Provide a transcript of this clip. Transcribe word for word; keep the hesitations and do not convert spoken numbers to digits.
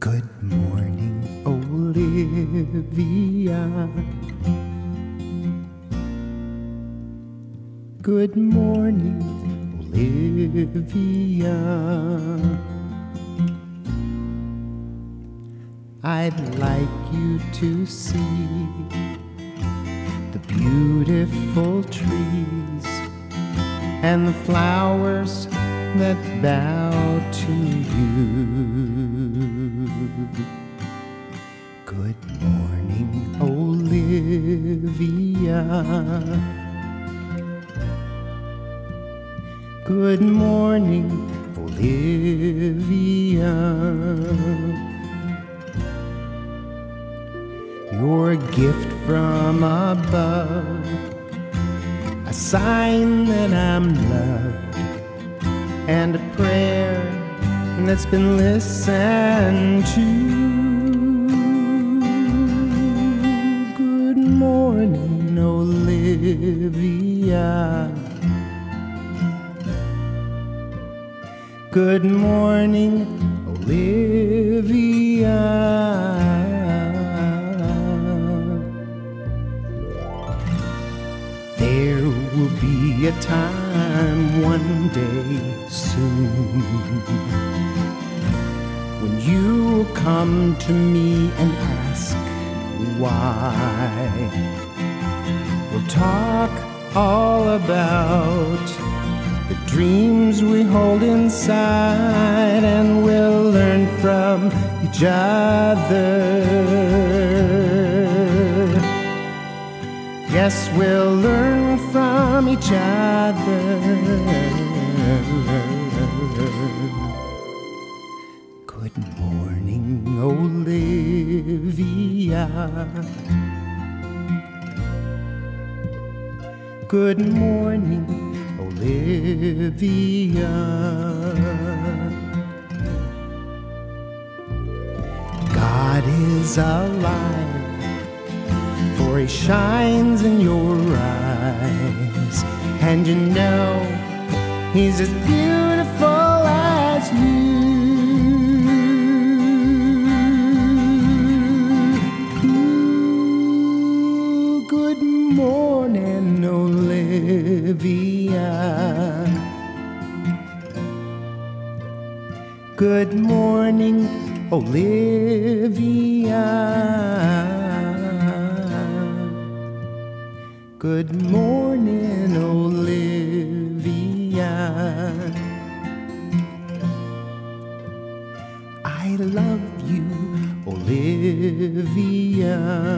Good morning, Olivia. Good morning, Olivia. I'd like you to see the beautiful trees and the flowers that bow to you. Good morning, Olivia. Good morning, Olivia. You're a gift from above, a sign that I'm loved, and a prayer that's been listened to. Good morning, Olivia. Good morning, Olivia. There will be a time one day soon when you come to me and ask why. We'll talk all about the dreams we hold inside, and we'll learn from each other. Yes, we'll learn from each other. Good morning, Olivia. Good morning, Olivia. God is alive, for He shines in your eyes, and you know He's as beautiful as you. Ooh, good morning, Olivia. Good morning, Olivia. Good morning, Olivia. I love you, Olivia.